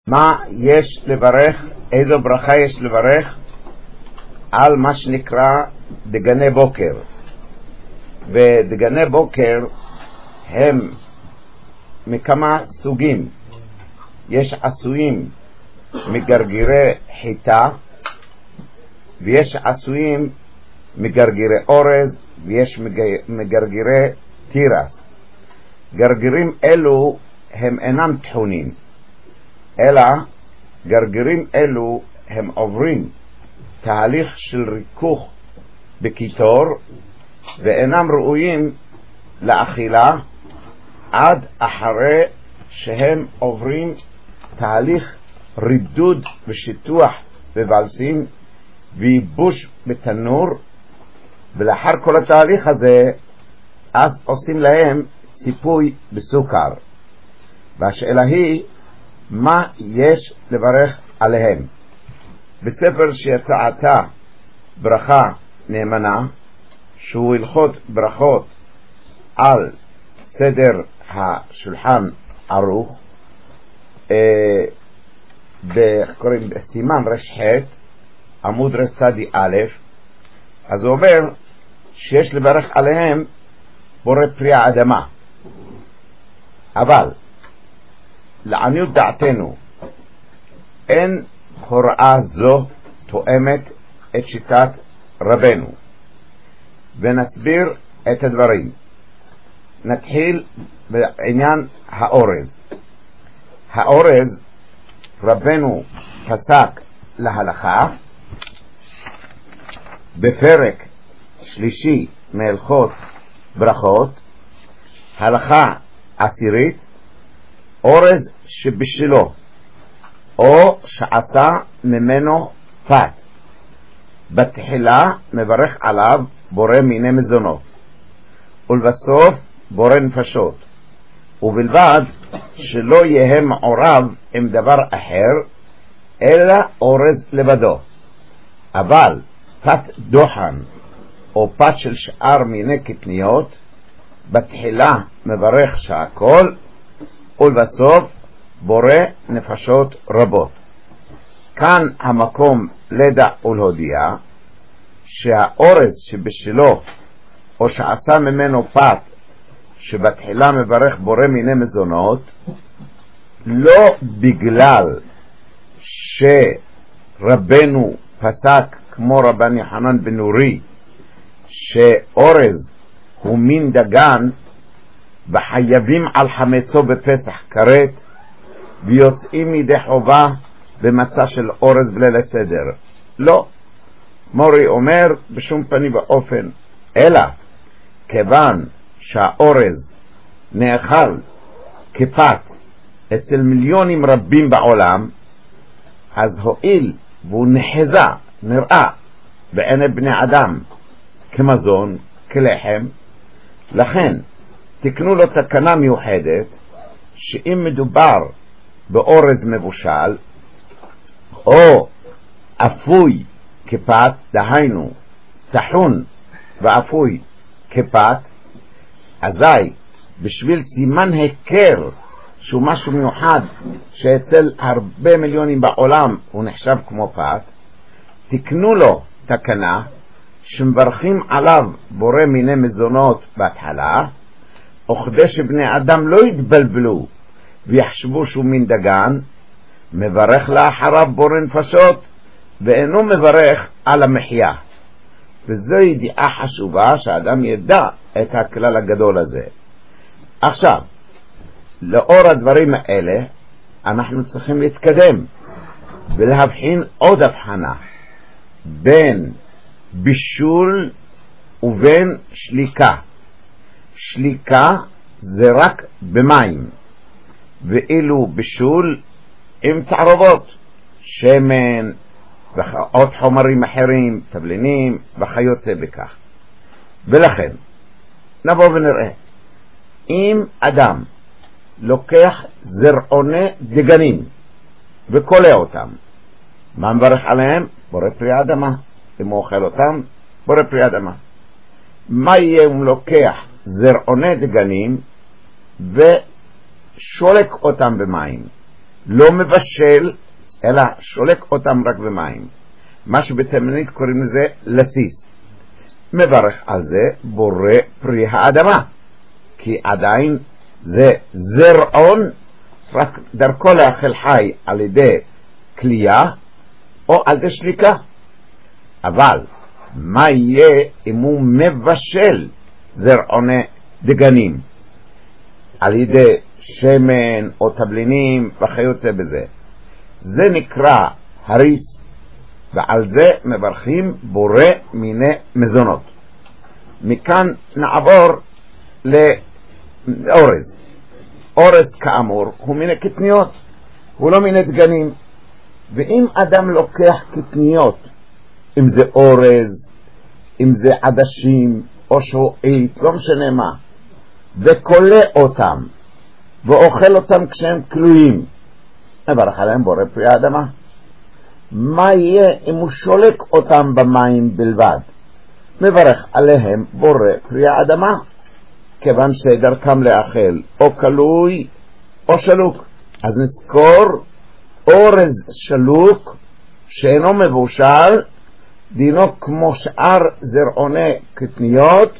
מה יש לברך, איזו ברכה יש לברך על מה שנקרא דגני בוקר. ודגני בוקר הם מכמה סוגים. יש עשויים מגרגירי חיטה, ויש עשויים מגרגירי אורז, ויש מגרגירי תירס. גרגירים אלו הם אינם תחונים, אלא גרגירים אלו הם עוברים תהליך של ריכוך בקיטור, ואינם ראויים לאכילה עד אחרי שהם עוברים תהליך רידוד ושיטוח בבלסים וייבוש בתנור, ולאחר כל התהליך הזה אז עושים להם ציפוי בסוכר. והשאלה היא, מה יש לברך עליהם? בספר שיצא עתה ברכה נאמנה, שהוא הלכות ברכות על סדר השולחן ערוך, קוראים סימן רשחת עמוד רצדי א', אז הוא אומר שיש לברך עליהם בורא פרי האדמה. אבל לעניות דעתנו אין הוראה זו תואמת את שיטת רבנו, ונסביר את הדברים. נתחיל בעניין האורז. האורז רבנו פסק להלכה בפרק שלישי מהלכות ברכות, הלכה עשירית, אורז שבשלו או שעשה ממנו פת, בתחילה מברך עליו בורא מיני מזונות, ולבסוף בורא נפשות, ובלבד שלא יהיה מעורב עם דבר אחר אלא אורז לבדו. אבל פת דוחן או פת של שאר מיני קטניות, בתחילה מברך שהכל, ולבסוף בורא נפשות רבות. כאן המקום לדע ולהודיע שהאורז שבשלו או שעשה ממנו פת, שבתחילה מברך בורא מיני מזונות, לא בגלל שרבנו פסק כמו רבן יוחנן בן נורי שאורז הוא מין דגן וחייבים על חמצו בפסח כרת, ויוצאים מידי חובה במצע של אורז בליל הסדר. לא, מורי אומר בשום פנים ואופן, אלא כיוון שהאורז נאכל כפת אצל מיליונים רבים בעולם, אז הועיל והוא נחזה, נראה בעיני בני אדם כמזון, כלחם, לכן תקנו לו תקנה מיוחדת שאם מדובר באורז מבושל או אפוי כפת, דהיינו תחון ואפוי כפת, אזי בשביל סימן הכר שהוא משהו מיוחד שאצל הרבה מיליונים בעולם הוא נחשב כמו פת, תקנו לו תקנה שמברכים עליו בורא מיני מזונות בהתחלה, וכדי שבני אדם לא יתבלבלו ויחשבו שהוא מין דגן, מברך לאחריו בורא נפשות ואינו מברך על המחיה. וזו ידיעה חשובה שהאדם ידע את הכלל הגדול הזה. עכשיו, לאור הדברים האלה אנחנו צריכים להתקדם ולהבחין עוד הבחנה בין בישול ובין שליקה. שליקה זה רק במים, ואילו בישול עם תערובות, שמן ועוד חומרים אחרים, תבלינים וכיוצא בכך. ולכן נבוא ונראה, אם אדם לוקח זרעוני דגנים וקולע אותם, מה מברך עליהם? בורא פרי האדמה. אם הוא אוכל אותם, בורא פרי אדמה. מה יהיה אם לוקח זרעוני דגנים ושולק אותם במים? לא מבשל, אלא שולק אותם רק במים. מה שבתימנית קוראים לזה לסיס. מברך על זה בורא פרי האדמה, כי עדיין זה זרעון, רק דרכו לאכל חי על ידי כלייה או על ידי שליקה. אבל מה יהיה אם הוא מבשל זרעוני דגנים על ידי שמן או תבלינים וכיוצא בזה? זה נקרא הריס, ועל זה מברכים בורא מיני מזונות. מכאן נעבור לאורז. אורז כאמור הוא מיני קטניות, הוא לא מיני דגנים. ואם אדם לוקח קטניות, אם זה אורז, אם זה עדשים או שועית, לא משנה מה, וקולה אותם ואוכל אותם כשהם כלואים, מברך עליהם בורא פרי האדמה. מה יהיה אם הוא שולק אותם במים בלבד? מברך עליהם בורא פרי האדמה, כיוון שדרכם לאכל או כלוי או שלוק. אז נזכור, אורז שלוק שאינו מבושל דינו כמו שאר זרעוני קטניות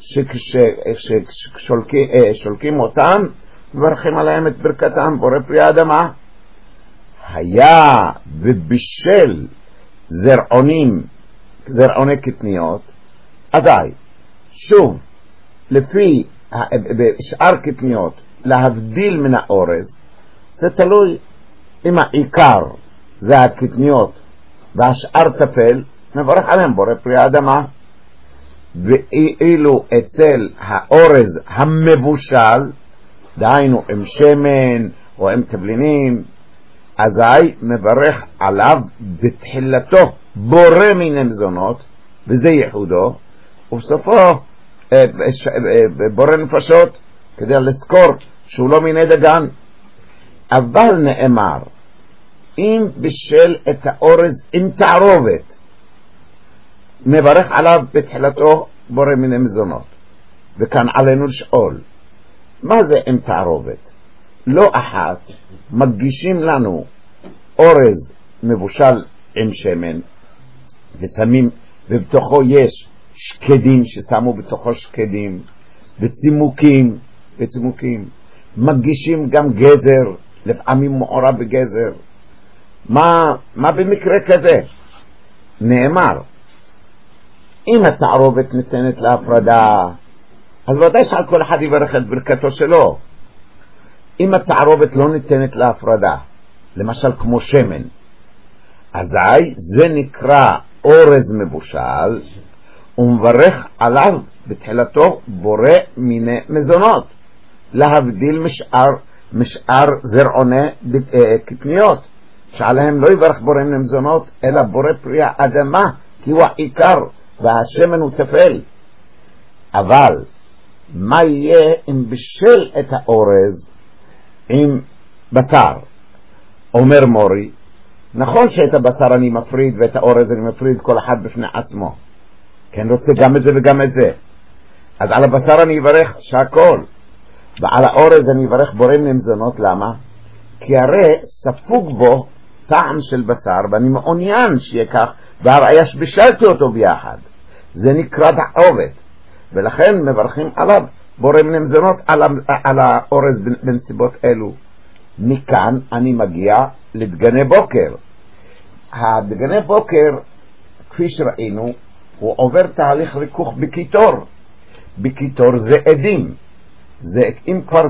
ששולקים אותם, מברכים עליהם את ברכתם בורא פרי האדמה. היה ובישל זרעוני קטניות, אזי שוב לפי שאר קטניות להבדיל מן האורז, זה תלוי. אם העיקר זה הקטניות והשאר תפל, מברך עליהם בורא פרי האדמה. ואילו אצל האורז המבושל, דהיינו עם שמן או עם תבלינים, אזי מברך עליו בתחילתו בורא מיני מזונות, וזה ייחודו, ובסופו בורא נפשות, כדי לזכור שהוא לא מיני דגן. אבל נאמר, אם בישל את האורז עם תערובת, מברך עליו בתחילתו בורא מיני מזונות. וכאן עלינו לשאול, מה זה עם תערובת? לא אחת מגישים לנו אורז מבושל עם שמן, ושמים, ובתוכו יש שקדים, ששמו בתוכו שקדים, וצימוקים, מגישים גם גזר, לפעמים מעורב בגזר. מה במקרה כזה? נאמר, אם התערובת ניתנת להפרדה, אז ודאי שעל כל אחד יברך את ברכתו שלו. אם התערובת לא ניתנת להפרדה, למשל כמו שמן, אזי זה נקרא אורז מבושל, ומברך עליו בתחילתו בורא מיני מזונות, להבדיל משאר זרעוני קטניות, שעליהם לא יברך בורא מיני מזונות, אלא בורא פרי האדמה, כי הוא העיקר והשמן הוא תפל. אבל מה יהיה אם בישל את האורז עם בשר? אומר מורי, נכון שאת הבשר אני מפריד ואת האורז אני מפריד, כל אחד בפני עצמו, כן, רוצה גם את זה וגם את זה. אז על הבשר אני אברך שהכל, ועל האורז אני אברך בורא מיני מזונות. למה? כי הרי ספוג בו טעם של בשר, ואני מעוניין שיהיה כך, והראיה שבישלתי אותו ביחד, זה נקרא תערובת, ולכן מברכים עליו בורא מיני מזונות על האורז בנסיבות אלו. מכאן אני מגיע לדגני בוקר. הדגני בוקר, כפי שראינו, הוא עובר תהליך ריכוך בקיטור. בקיטור זה עדים, אם כבר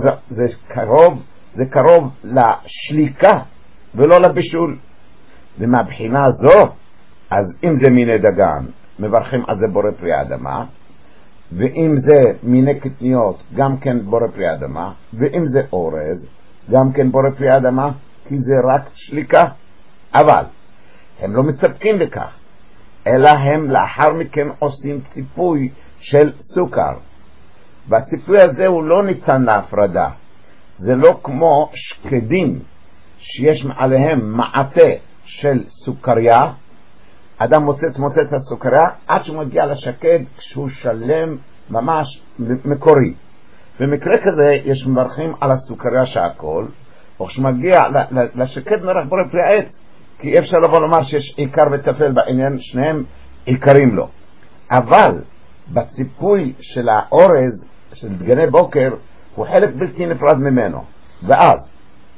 זה קרוב לשליקה ולא לבישול. ומהבחינה זו, אז אם זה מיני דגן, מברכים על זה בורא פרי האדמה, ואם זה מיני קטניות, גם כן בורא פרי האדמה, ואם זה אורז, גם כן בורא פרי האדמה, כי זה רק שליקה. אבל הם לא מסתפקים בכך, אלא הם לאחר מכן עושים ציפוי של סוכר, והציפוי הזה הוא לא ניתן להפרדה. זה לא כמו שקדים שיש מעליהם מעטה של סוכריה. אדם מוצא את הסוכריה עד שהוא מגיע לשקד כשהוא שלם ממש מקורי. במקרה כזה יש מברכים על הסוכריה שהכל, או כשמגיע לשקד מרח בורא פרי העץ, כי אי אפשר לבוא לומר שיש עיקר וטפל בעניין, שניהם עיקרים לו. אבל בציפוי של האורז של דגני בוקר הוא חלק בלתי נפרד ממנו. ואז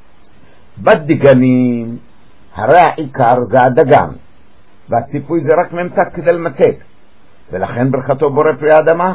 בדגנים הרי העיקר זה הדגן, והציפוי זה רק ממתק כדי למתק, ולכן ברכתו בורא פרי האדמה.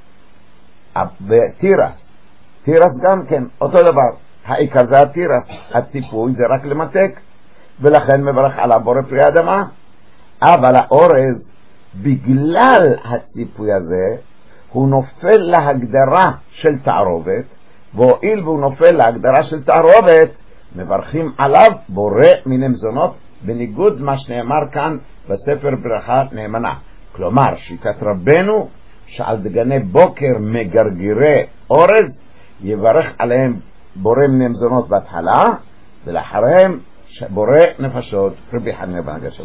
תירס גם כן אותו דבר, העיקר זה התירס, הציפוי זה רק למתק, ולכן מברך עליו בורא פרי האדמה. אבל האורז בגלל הציפוי הזה הוא נופל להגדרה של תערובת, והואיל והוא נופל להגדרה של תערובת מברכים עליו בורא מיני מזונות, בניגוד מה שנאמר כאן בספר ברכה נאמנה. כלומר שיטת רבנו שעל דגני בוקר מגרגירי אורז יברך עליהם בורא מיני מזונות בהתחלה, ולאחריהם בורא נפשות. רבי חנינא בן הגשם